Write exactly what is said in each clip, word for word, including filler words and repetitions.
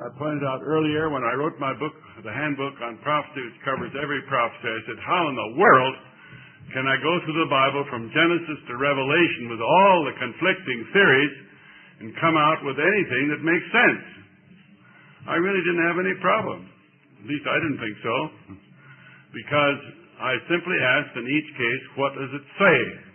I pointed out earlier when I wrote my book, the handbook on prophecy, which covers every prophecy, I said, how in the world can I go through the Bible from Genesis to Revelation with all the conflicting theories and come out with anything that makes sense? I really didn't have any problem. At least I didn't think so. Because I simply asked in each case, what does it say?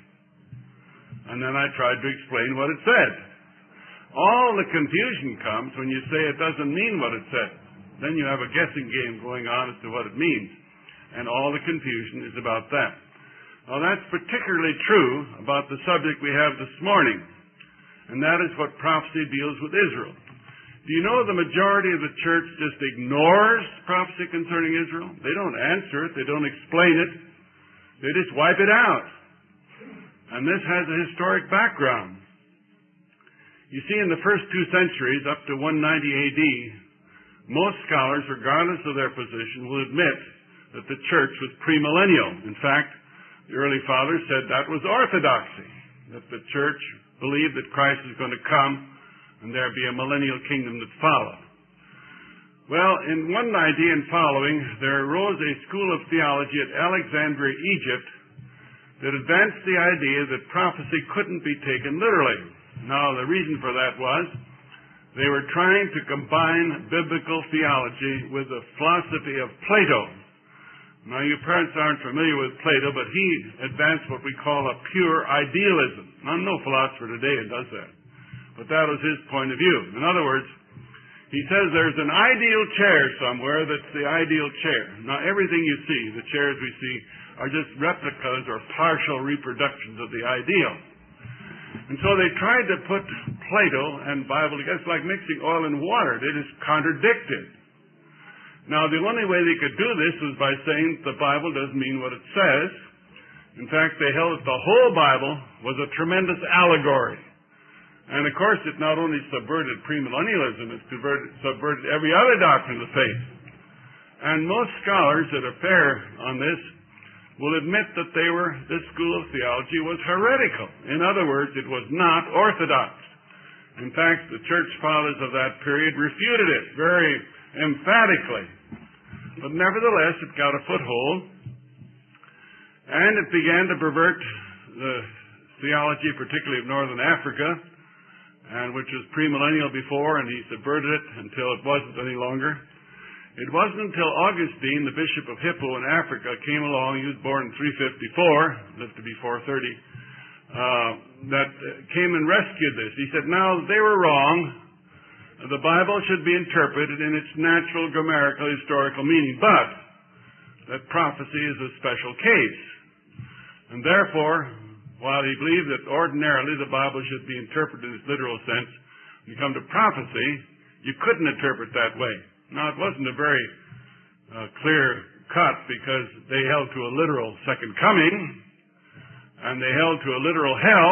And then I tried to explain what it said. All the confusion comes when you say it doesn't mean what it said. Then you have a guessing game going on as to what it means. And all the confusion is about that. Well, that's particularly true about the subject we have this morning. And that is what prophecy deals with Israel. Do you know the majority of the church just ignores prophecy concerning Israel? They don't answer it. They don't explain it. They just wipe it out. And this has a historic background. You see, in the first two centuries, up to one ninety A D, most scholars, regardless of their position, will admit that the church was premillennial. In fact, the early fathers said that was orthodoxy, that the church believed that Christ was going to come and there be a millennial kingdom that followed. Well, in one ninety and following, there arose a school of theology at Alexandria, Egypt, that advanced the idea that prophecy couldn't be taken literally. Now, the reason for that was they were trying to combine biblical theology with the philosophy of Plato. Now, you parents aren't familiar with Plato, but he advanced what we call a pure idealism. Now, no philosopher today does that, but that was his point of view. In other words, he says there's an ideal chair somewhere that's the ideal chair. Now, everything you see, the chairs we see, are just replicas or partial reproductions of the ideal. And so they tried to put Plato and Bible together. It's like mixing oil and water. They just contradicted. Now, the only way they could do this was by saying the Bible doesn't mean what it says. In fact, they held that the whole Bible was a tremendous allegory. And, of course, it not only subverted premillennialism, it subverted, subverted every other doctrine of the faith. And most scholars that are fair on this will admit that they were, this school of theology was heretical. In other words, it was not orthodox. In fact, the church fathers of that period refuted it very emphatically. But nevertheless, it got a foothold, and it began to pervert the theology, particularly of northern Africa, and which was premillennial before, and he subverted it until it wasn't any longer. It wasn't until Augustine, the Bishop of Hippo in Africa, came along. He was born in three fifty-four, lived to be four thirty, uh, that came and rescued this. He said, now, they were wrong. The Bible should be interpreted in its natural grammatical historical meaning, but that prophecy is a special case. And therefore, while he believed that ordinarily the Bible should be interpreted in its literal sense, when you come to prophecy, you couldn't interpret that way. Now, it wasn't a very uh, clear cut because they held to a literal second coming, and they held to a literal hell,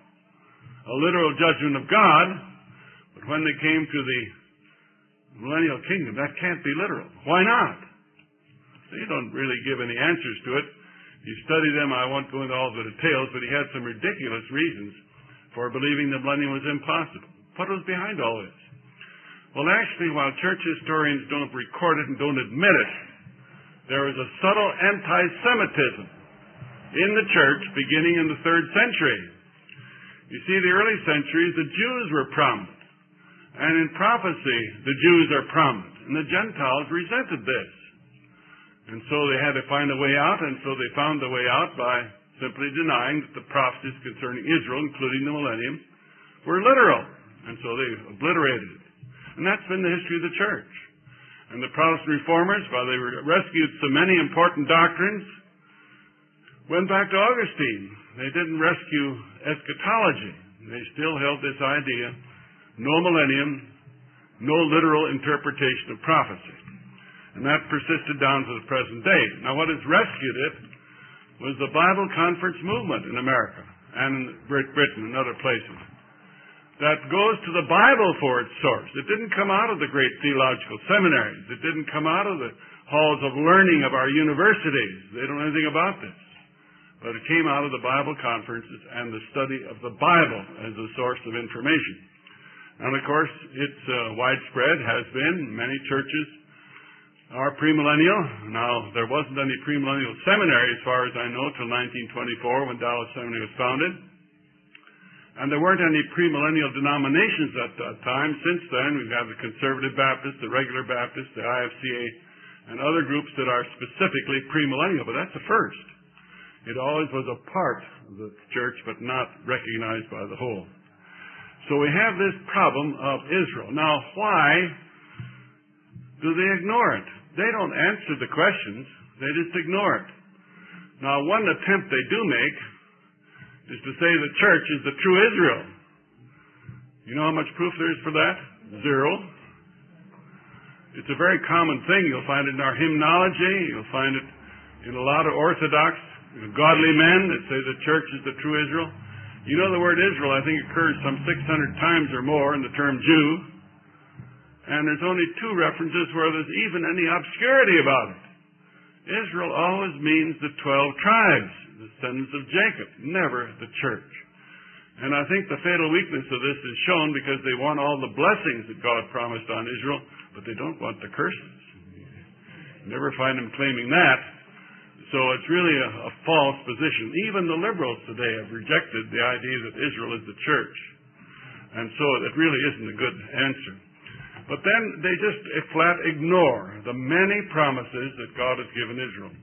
a literal judgment of God. But when they came to the millennial kingdom, that can't be literal. Why not? So you don't really give any answers to it. You study them, I won't go into all the details, but he had some ridiculous reasons for believing the millennium was impossible. What was behind all this? Well, actually, while church historians don't record it and don't admit it, there was a subtle anti-Semitism in the church beginning in the third century. You see, the early centuries, the Jews were prominent. And in prophecy, the Jews are prominent. And the Gentiles resented this. And so they had to find a way out, and so they found the way out by simply denying that the prophecies concerning Israel, including the millennium, were literal. And so they obliterated it. And that's been the history of the church. And the Protestant reformers, while they rescued so many important doctrines, went back to Augustine. They didn't rescue eschatology. They still held this idea, no millennium, no literal interpretation of prophecy. And that persisted down to the present day. Now, what has rescued it was the Bible Conference movement in America and in Great Britain and other places. That goes to the Bible for its source. It didn't come out of the great theological seminaries. It didn't come out of the halls of learning of our universities. They don't know anything about this. But it came out of the Bible conferences and the study of the Bible as a source of information. And of course, it's uh, widespread, has been. Many churches are premillennial. Now, there wasn't any premillennial seminary, as far as I know, till nineteen twenty-four, when Dallas Seminary was founded. And there weren't any premillennial denominations at that time. Since then, we've got the Conservative Baptist, the Regular Baptist, the I F C A, and other groups that are specifically premillennial. But that's the first. It always was a part of the church, but not recognized by the whole. So we have this problem of Israel. Now, why do they ignore it? They don't answer the questions. They just ignore it. Now, one attempt they do make is to say the church is the true Israel. You know how much proof there is for that? Zero. It's a very common thing. You'll find it in our hymnology. You'll find it in a lot of Orthodox, godly men that say the church is the true Israel. You know the word Israel, I think, occurs some six hundred times or more in the term Jew. And there's only two references where there's even any obscurity about it. Israel always means the twelve tribes, the descendants of Jacob, never the church. And I think the fatal weakness of this is shown because they want all the blessings that God promised on Israel, but they don't want the curses. You never find them claiming that. So it's really a, a false position. Even the liberals today have rejected the idea that Israel is the church. And so it really isn't a good answer. But then they just flat ignore the many promises that God has given Israel.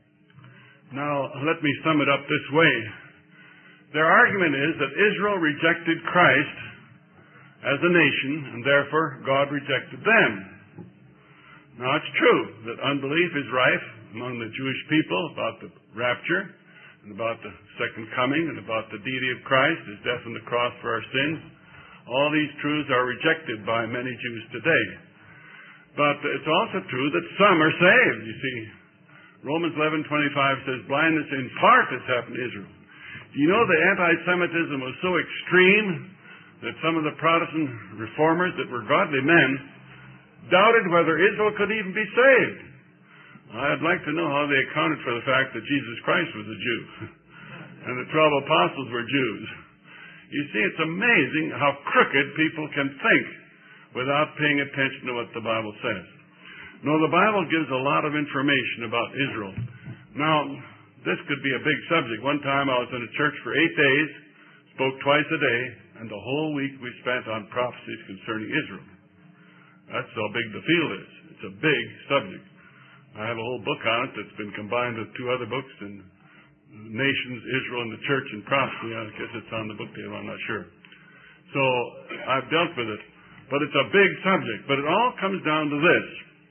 Now, let me sum it up this way. Their argument is that Israel rejected Christ as a nation, and therefore God rejected them. Now, it's true that unbelief is rife among the Jewish people about the rapture, and about the second coming, and about the deity of Christ, his death on the cross for our sins. All these truths are rejected by many Jews today. But it's also true that some are saved. You see, Romans eleven twenty-five says, blindness in part has happened to Israel. Do you know the anti-Semitism was so extreme that some of the Protestant reformers that were godly men doubted whether Israel could even be saved? I'd like to know how they accounted for the fact that Jesus Christ was a Jew and the twelve apostles were Jews. You see, it's amazing how crooked people can think without paying attention to what the Bible says. No, the Bible gives a lot of information about Israel. Now, this could be a big subject. One time I was in a church for eight days, spoke twice a day, and the whole week we spent on prophecies concerning Israel. That's how big the field is. It's a big subject. I have a whole book on it that's been combined with two other books, and Nations, Israel, and the Church and Prophecy. I guess it's on the book table, I'm not sure. So I've dealt with it. But it's a big subject. But it all comes down to this.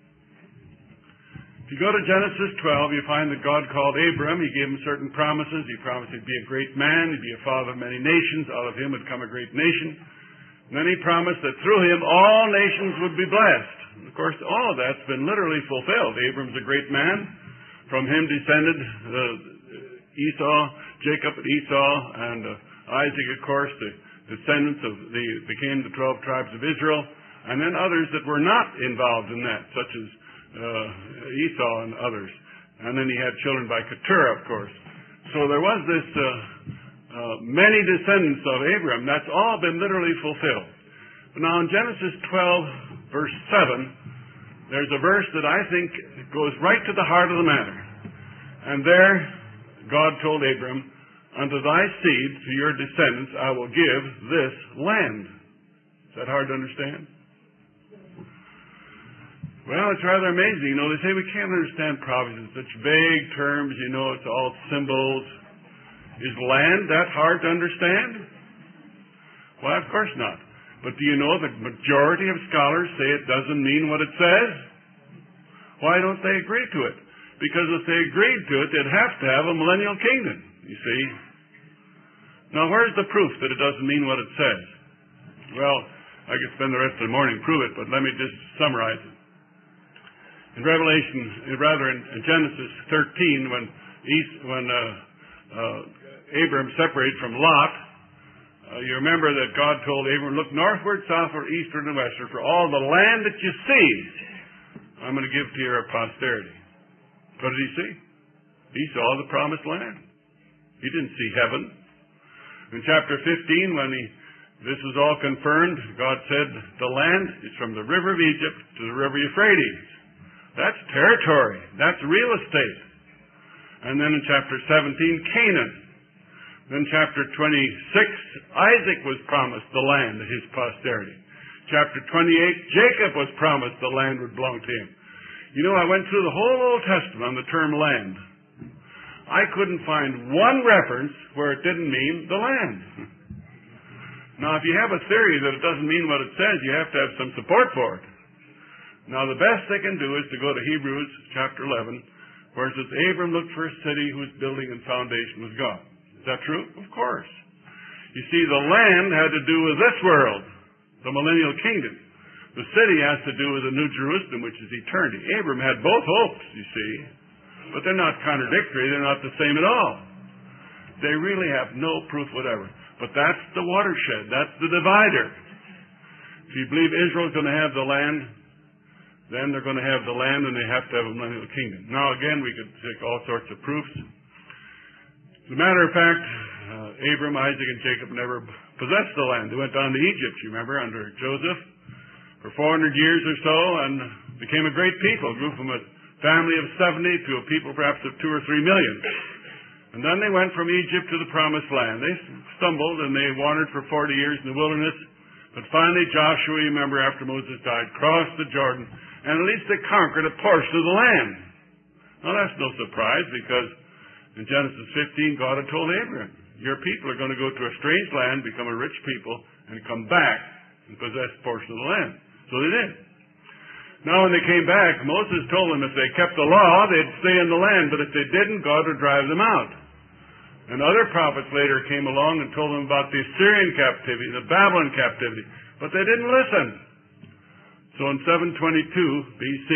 If you go to Genesis twelve, you find that God called Abram. He gave him certain promises. He promised he'd be a great man. He'd be a father of many nations. Out of him would come a great nation. And then he promised that through him all nations would be blessed. And of course, all of that's been literally fulfilled. Abram's a great man. From him descended the Esau, Jacob and Esau, and uh, Isaac, of course, the descendants of the became the twelve tribes of Israel, and then others that were not involved in that, such as uh, Esau and others. And then he had children by Keturah, of course. So there was this uh, uh, many descendants of Abraham. That's all been literally fulfilled. But now in Genesis twelve, verse seven, there's a verse that I think goes right to the heart of the matter. And there, God told Abram, unto thy seed, to your descendants, I will give this land. Is that hard to understand? Well, it's rather amazing. You know, they say we can't understand prophecy in such vague terms. You know, it's all symbols. Is land that hard to understand? Well, of course not. But do you know the majority of scholars say it doesn't mean what it says? Why don't they agree to it? Because if they agreed to it, they'd have to have a millennial kingdom, you see. Now, where's the proof that it doesn't mean what it says? Well, I could spend the rest of the morning to prove it, but let me just summarize it. In Revelation, rather in Genesis thirteen, when East, when uh, uh, Abram separated from Lot, uh, you remember that God told Abram, look northward, southward, eastward, and westward, for all the land that you see, I'm going to give to your posterity. What did he see? He saw the promised land. He didn't see heaven. In chapter fifteen, when he This was all confirmed. God said the land is from the river of Egypt to the river Euphrates. That's territory. That's real estate. And then in chapter seventeen, Canaan. Then chapter twenty-six, Isaac was promised the land to his posterity. Chapter twenty-eight, Jacob was promised the land would belong to him. You know, I went through the whole Old Testament on the term land. I couldn't find one reference where it didn't mean the land. Now, if you have a theory that it doesn't mean what it says, you have to have some support for it. Now, the best they can do is to go to Hebrews chapter eleven, where it says, Abram looked for a city whose building and foundation was God. Is that true? Of course. You see, the land had to do with this world, the millennial kingdom. The city has to do with the New Jerusalem, which is eternity. Abram had both hopes, you see, but they're not contradictory. They're not the same at all. They really have no proof whatever. But that's the watershed. That's the divider. If you believe Israel's going to have the land, then they're going to have the land, and they have to have a millennial kingdom. Now, again, we could take all sorts of proofs. As a matter of fact, uh, Abram, Isaac, and Jacob never possessed the land. They went down to Egypt, you remember, under Joseph, for four hundred years or so, and became a great people. Grew from a family of seventy to a people perhaps of two or three million. And then they went from Egypt to the Promised Land. They stumbled and they wandered for forty years in the wilderness. But finally Joshua, you remember, after Moses died, crossed the Jordan, and at least they conquered a portion of the land. Now that's no surprise, because in Genesis fifteen, God had told Abraham, your people are going to go to a strange land, become a rich people, and come back and possess a portion of the land. So they did. Now when they came back, Moses told them if they kept the law, they'd stay in the land, but if they didn't, God would drive them out. And other prophets later came along and told them about the Assyrian captivity, the Babylon captivity, but they didn't listen. So in seven twenty-two B C,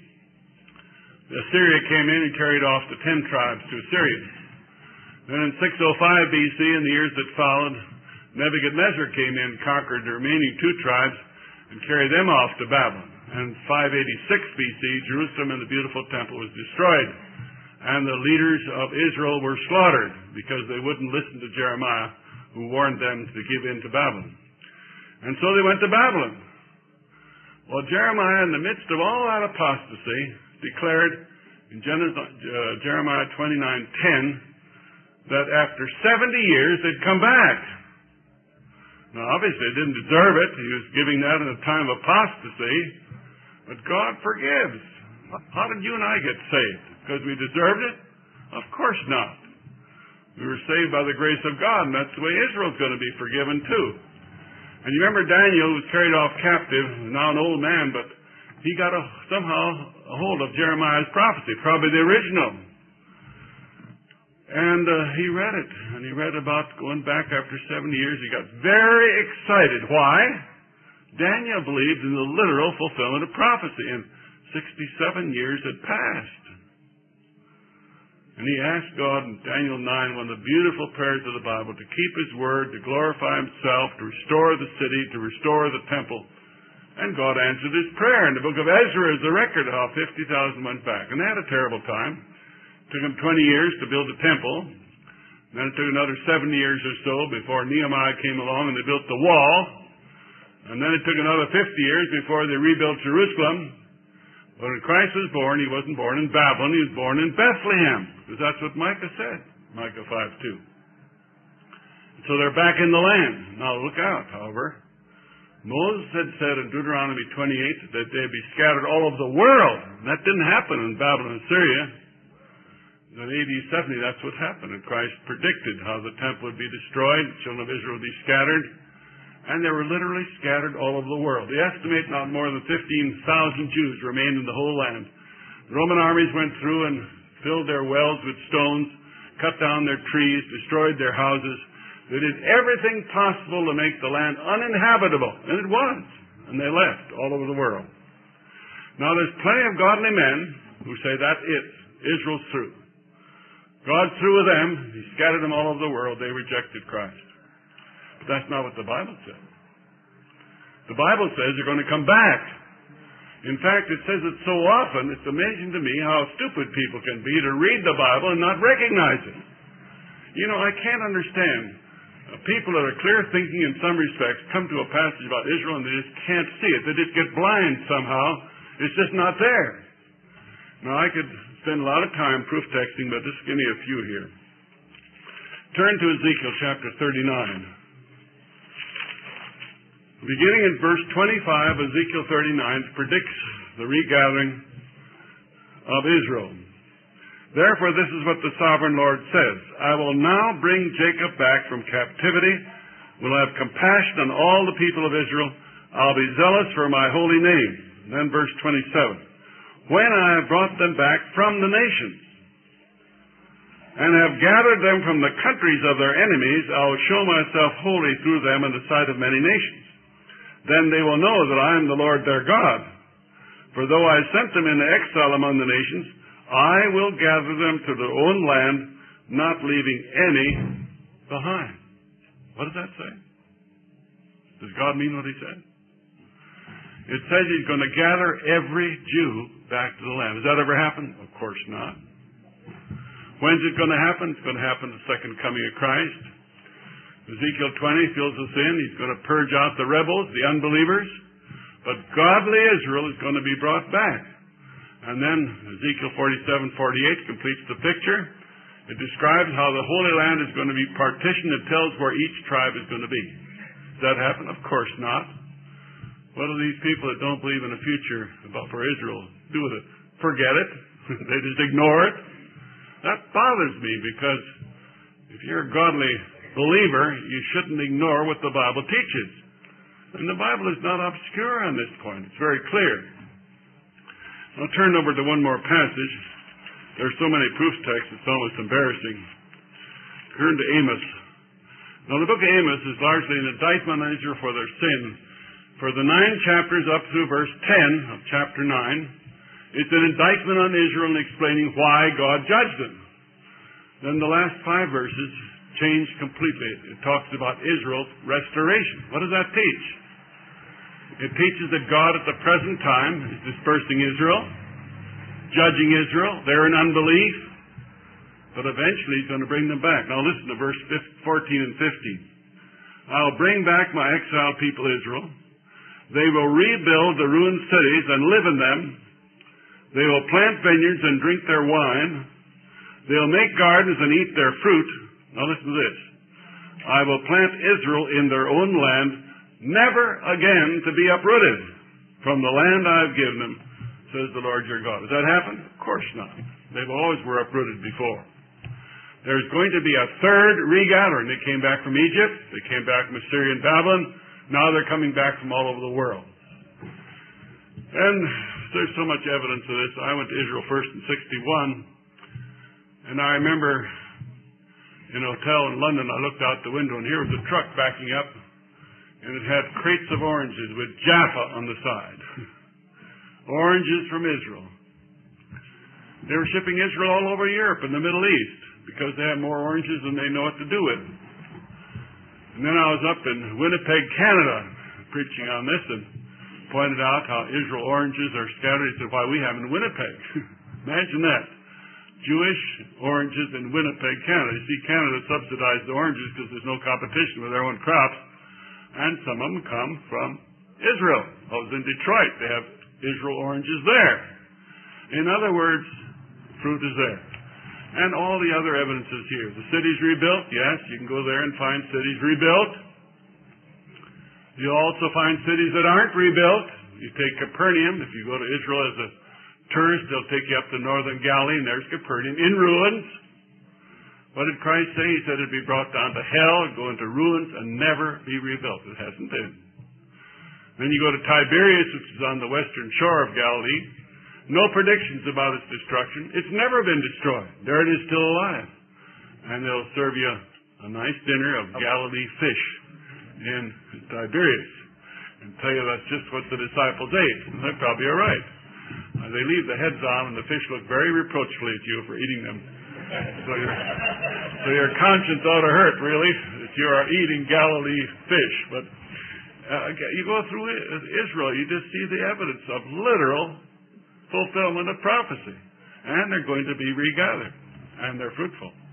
Assyria came in and carried off the ten tribes to Assyria. Then in six oh five B C, in the years that followed, Nebuchadnezzar came in and conquered the remaining two tribes and carried them off to Babylon. And five eighty-six B C, Jerusalem and the beautiful temple was destroyed. And the leaders of Israel were slaughtered because they wouldn't listen to Jeremiah, who warned them to give in to Babylon. And so they went to Babylon. Well, Jeremiah, in the midst of all that apostasy, declared in Genesis, uh, Jeremiah twenty-nine ten that after seventy years they'd come back. Now, obviously, they didn't deserve it. He was giving that in a time of apostasy. But God forgives. How did you and I get saved? Because we deserved it? Of course not. We were saved by the grace of God, and that's the way Israel's going to be forgiven too. And you remember Daniel was carried off captive, now an old man, but he got a, somehow a hold of Jeremiah's prophecy, probably the original. And uh, he read it, and he read about going back after seventy years. He got very excited. Why? Daniel believed in the literal fulfillment of prophecy, and sixty-seven years had passed. And he asked God in Daniel nine, one of the beautiful prayers of the Bible, to keep His word, to glorify Himself, to restore the city, to restore the temple. And God answered his prayer. And the book of Ezra is the record of how fifty thousand went back. And they had a terrible time. It took them twenty years to build the temple. And then it took another seventy years or so before Nehemiah came along and they built the wall. And then it took another fifty years before they rebuilt Jerusalem. But when Christ was born, He wasn't born in Babylon, He was born in Bethlehem. Because that's what Micah said, Micah five two. So they're back in the land. Now look out, however. Moses had said in Deuteronomy twenty-eight that they'd be scattered all over the world. And that didn't happen in Babylon and Syria. In A D seventy, that's what happened. And Christ predicted how the temple would be destroyed, the children of Israel would be scattered. And they were literally scattered all over the world. They estimate not more than fifteen thousand Jews remained in the whole land. The Roman armies went through and filled their wells with stones, cut down their trees, destroyed their houses. They did everything possible to make the land uninhabitable. And it was. And they left all over the world. Now there's plenty of godly men who say that's it. Israel's through. God's through with them. He scattered them all over the world. They rejected Christ. But that's not what the Bible says. The Bible says they're going to come back. In fact, it says it so often, it's amazing to me how stupid people can be to read the Bible and not recognize it. You know, I can't understand. Uh, people that are clear thinking in some respects come to a passage about Israel and they just can't see it. They just get blind somehow. It's just not there. Now, I could spend a lot of time proof texting, but just give me a few here. Turn to Ezekiel chapter thirty-nine. Beginning in verse twenty-five, Ezekiel thirty-nine predicts the regathering of Israel. Therefore, this is what the sovereign Lord says. I will now bring Jacob back from captivity, will have compassion on all the people of Israel. I'll be zealous for my holy name. Then verse twenty-seven. When I have brought them back from the nations, and have gathered them from the countries of their enemies, I will show myself holy through them in the sight of many nations. Then they will know that I am the Lord their God. For though I sent them into exile among the nations, I will gather them to their own land, not leaving any behind. What does that say? Does God mean what he said? It says he's going to gather every Jew back to the land. Has that ever happened? Of course not. When's it going to happen? It's going to happen at the second coming of Christ. Ezekiel twenty fills us in. He's going to purge out the rebels, the unbelievers. But godly Israel is going to be brought back. And then Ezekiel forty-seven, forty-eight completes the picture. It describes how the Holy Land is going to be partitioned. It tells where each tribe is going to be. Does that happen? Of course not. What do these people that don't believe in a future about for Israel do with it? Forget it. They just ignore it. That bothers me because if you're a godly believer, you shouldn't ignore what the Bible teaches. And the Bible is not obscure on this point. It's very clear. I'll turn over to one more passage. There's so many proof texts, it's almost embarrassing. Turn to Amos. Now, the book of Amos is largely an indictment on Israel for their sin. For the nine chapters up through verse ten of chapter nine, it's an indictment on Israel and explaining why God judged them. Then the last five verses change completely. It talks about Israel's restoration. What does that teach? It teaches that God at the present time is dispersing Israel, judging Israel. They're in unbelief, but eventually he's going to bring them back. Now listen to verse fourteen and fifteen. I'll bring back my exiled people Israel. They will rebuild the ruined cities and live in them. They will plant vineyards and drink their wine. They'll make gardens and eat their fruit. Now listen to this. I will plant Israel in their own land, never again to be uprooted from the land I've given them, says the Lord your God. Does that happen? Of course not. They've always were uprooted before. There's going to be a third regathering. They came back from Egypt. They came back from Assyria and Babylon. Now they're coming back from all over the world. And there's so much evidence of this. I went to Israel first in sixty-one, and I remember in a hotel in London, I looked out the window, and here was a truck backing up, and it had crates of oranges with Jaffa on the side. Oranges from Israel. They were shipping Israel all over Europe and the Middle East because they have more oranges than they know what to do with. And then I was up in Winnipeg, Canada, preaching on this and pointed out how Israel oranges are scattered. He said, why, we have in Winnipeg. Imagine that. Jewish oranges in Winnipeg, Canada. You see, Canada subsidized the oranges because there's no competition with their own crops. And some of them come from Israel. I was in Detroit. They have Israel oranges there. In other words, fruit is there. And all the other evidence is here. The city's rebuilt. Yes, you can go there and find cities rebuilt. You'll also find cities that aren't rebuilt. You take Capernaum. If you go to Israel as a tourist, they'll take you up to northern Galilee, and there's Capernaum in ruins. What did Christ say? He said it'd be brought down to hell, go into ruins, and never be rebuilt. It hasn't been. Then you go to Tiberias, which is on the western shore of Galilee. No predictions about its destruction. It's never been destroyed. There it is still alive. And they'll serve you a nice dinner of Galilee fish in Tiberias and tell you that's just what the disciples ate. They probably are right. Uh, they leave the heads on, and the fish look very reproachfully at you for eating them. So your, so your conscience ought to hurt, really, if you are eating Galilee fish. But uh, you go through Israel, you just see the evidence of literal fulfillment of prophecy. And they're going to be regathered. And they're fruitful.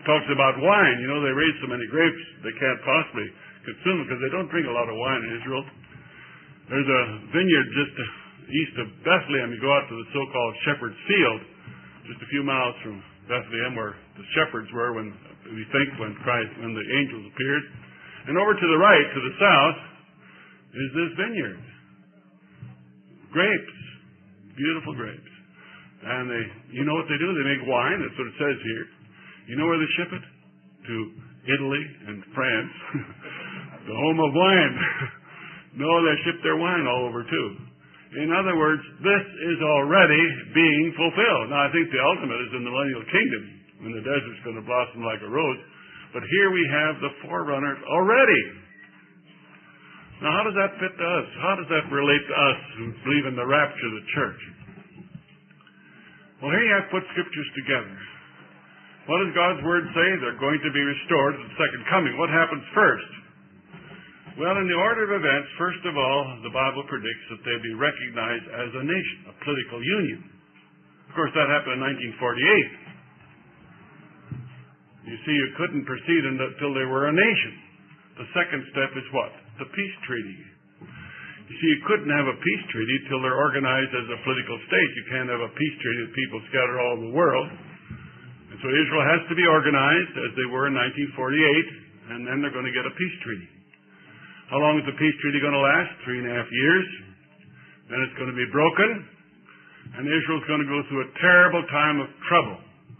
talks about wine. You know, they raise so many grapes they can't possibly consume them because they don't drink a lot of wine in Israel. There's a vineyard just east of Bethlehem. You go out to the so-called Shepherd's Field, just a few miles from Bethlehem, where the shepherds were when we think when Christ, when the angels appeared. And over to the right, to the south, is this vineyard. Grapes. Beautiful grapes. And they, you know what they do? They make wine. That's what it says here. You know where they ship it? To Italy and France. The home of wine. No, they ship their wine all over too. In other words, this is already being fulfilled. Now, I think the ultimate is in the millennial kingdom, when the desert's going to blossom like a rose. But here we have the forerunners already. Now, how does that fit to us? How does that relate to us who believe in the rapture of the church? Well, here you have put scriptures together. What does God's word say? They're going to be restored at the second coming. What happens first? Well, in the order of events, first of all, the Bible predicts that they'll be recognized as a nation, a political union. Of course, that happened in nineteen forty-eight. You see, you couldn't proceed until they were a nation. The second step is what? The peace treaty. You see, you couldn't have a peace treaty till they're organized as a political state. You can't have a peace treaty with people scattered all over the world. And so Israel has to be organized as they were in nineteen forty-eight, and then they're going to get a peace treaty. How long is the peace treaty going to last? Three and a half years. Then it's going to be broken, and Israel's going to go through a terrible time of trouble.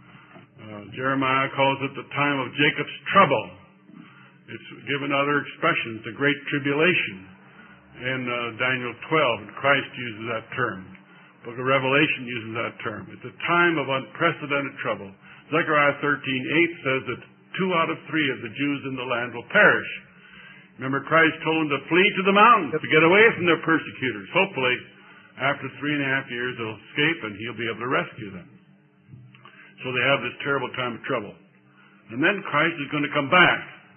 Uh, Jeremiah calls it the time of Jacob's trouble. It's given other expressions, the Great Tribulation in uh, Daniel twelve, and Christ uses that term. Book of Revelation uses that term. It's a time of unprecedented trouble. Zechariah thirteen eight says that two out of three of the Jews in the land will perish. Remember, Christ told them to flee to the mountains, to get away from their persecutors. Hopefully, after three and a half years, they'll escape and he'll be able to rescue them. So they have this terrible time of trouble. And then Christ is going to come back.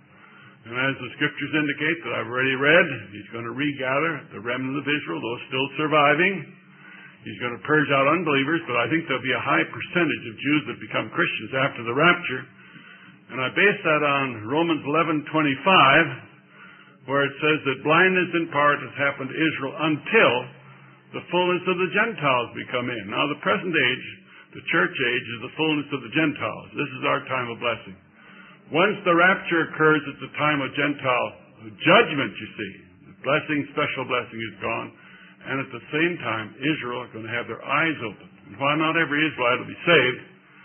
And as the scriptures indicate that I've already read, he's going to regather the remnant of Israel, those still surviving. He's going to purge out unbelievers, but I think there'll be a high percentage of Jews that become Christians after the rapture. And I base that on Romans eleven twenty-five, where it says that blindness in part has happened to Israel until the fullness of the Gentiles become in. Now, the present age, the church age, is the fullness of the Gentiles. This is our time of blessing. Once the rapture occurs, it's a time of Gentile judgment, you see. The blessing, special blessing is gone. And at the same time, Israel are going to have their eyes open. And while not every Israelite will be saved,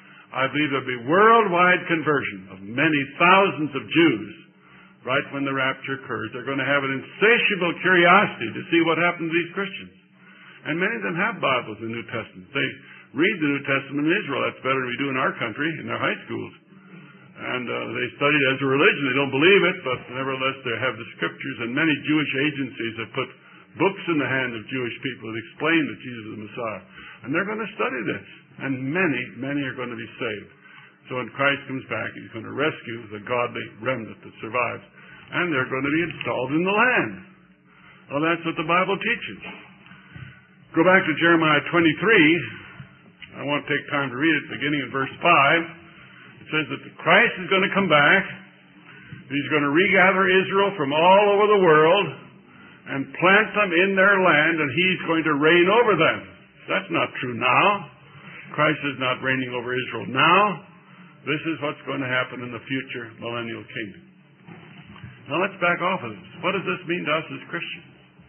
I believe there will be worldwide conversion of many thousands of Jews right when the rapture occurs. They're going to have an insatiable curiosity to see what happened to these Christians. And many of them have Bibles in the New Testament. They read the New Testament in Israel. That's better than we do in our country, in their high schools. And uh, they study it as a religion. They don't believe it, but nevertheless they have the scriptures. And many Jewish agencies have put books in the hand of Jewish people that explain that Jesus is the Messiah. And they're going to study this. And many, many are going to be saved. So when Christ comes back, he's going to rescue the godly remnant that survives. And they're going to be installed in the land. Well, that's what the Bible teaches. Go back to Jeremiah twenty-three. I won't take time to read it, beginning in verse five. It says that Christ is going to come back. He's going to regather Israel from all over the world and plant them in their land, and he's going to reign over them. That's not true now. Christ is not reigning over Israel now. This is what's going to happen in the future millennial kingdom. Now let's back off of this. What does this mean to us as Christians?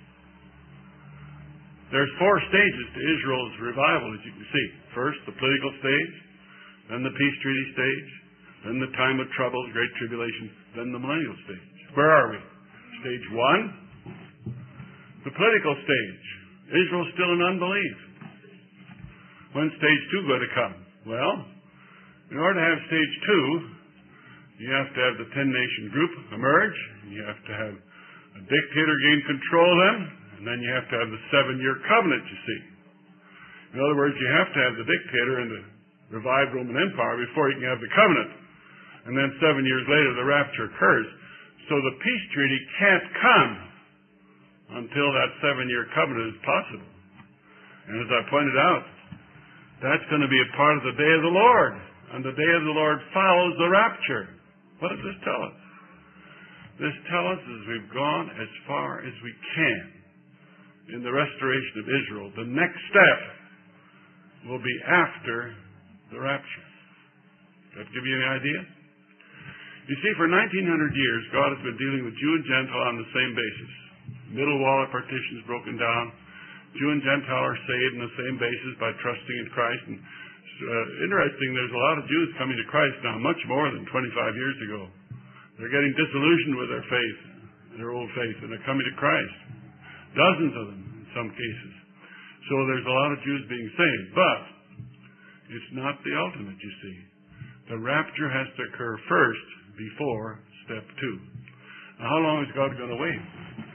There's four stages to Israel's revival, as you can see. First, the political stage, then the peace treaty stage, then the time of trouble, the great tribulation, then the millennial stage. Where are we? Stage one, the political stage. Israel's still in unbelief. When's stage two going to come? Well, in order to have stage two, you have to have the ten-nation group emerge. You have to have a dictator gain control of them. And then you have to have the seven-year covenant, you see. In other words, you have to have the dictator and the revived Roman Empire before you can have the covenant. And then seven years later, the rapture occurs. So the peace treaty can't come until that seven-year covenant is possible. And as I pointed out, that's going to be a part of the day of the Lord. and the day of the Lord follows the rapture. What does this tell us? This tells us is we've gone as far as we can in the restoration of Israel. The next step will be after the rapture. Does that give you any idea? You see, for nineteen hundred years, God has been dealing with Jew and Gentile on the same basis. Middle wall of partition is broken down. Jew and Gentile are saved on the same basis by trusting in Christ. And uh, interesting, there's a lot of Jews coming to Christ now, much more than twenty-five years ago. They're getting disillusioned with their faith, their old faith, and they're coming to Christ. Dozens of them in some cases. So there's a lot of Jews being saved. But it's not the ultimate, you see. The rapture has to occur first before step two. Now, how long is God going to wait?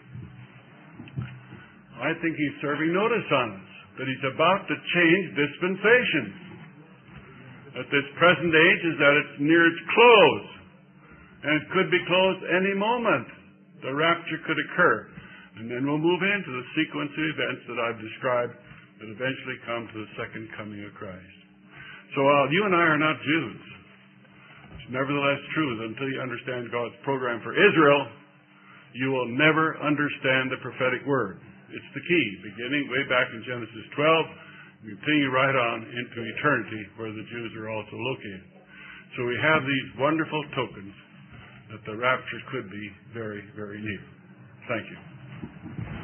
I think He's serving notice on us that He's about to change dispensations. That this present age is at its near its close. And it could be closed any moment. The rapture could occur. And then we'll move into the sequence of events that I've described that eventually come to the second coming of Christ. So while you and I are not Jews, it's nevertheless true that until you understand God's program for Israel, you will never understand the prophetic word. It's the key, beginning way back in Genesis twelve, continue right on into eternity where the Jews are also located. So we have these wonderful tokens that the rapture could be very, very near. Thank you.